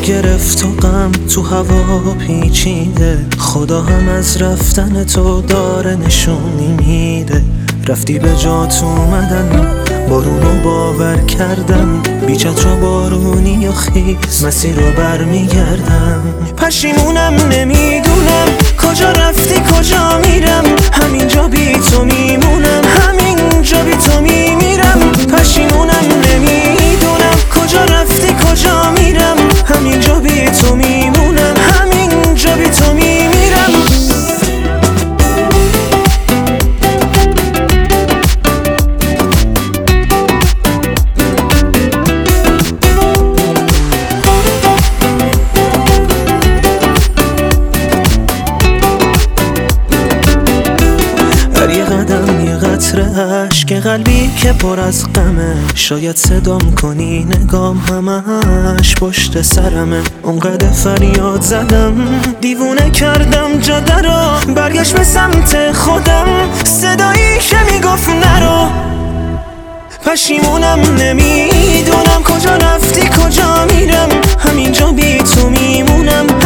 گرفت و غم تو هوا پیچیده، خدا هم از رفتن تو داره نشونی میده. رفتی به جات اومدن، بارونو باور کردم، بی چتر و بارونی و خیز مسیر رو برمیگردم. پشیمونم نمیدونم کجا رفتی کجا میرم، همینجا بی تو میمونم، همینجا بی تو میمیرم. پشیمونم نمیدونم کجا رفتی کجا میرم، همینجا بی تو میمونم، همینجا بی تو میمیرم. یه قدم یه قطره عشق قلبی که پر از غمه، شاید صدام کنی نگام همش پشت سرمه. اونقدر فریاد زدم دیوونه کردم جاده رو، برگشت به سمت خودم صدایی که میگفت نرو. پشیمونم نمیدونم کجا رفتی کجا میرم، همینجا بی تو میمونم،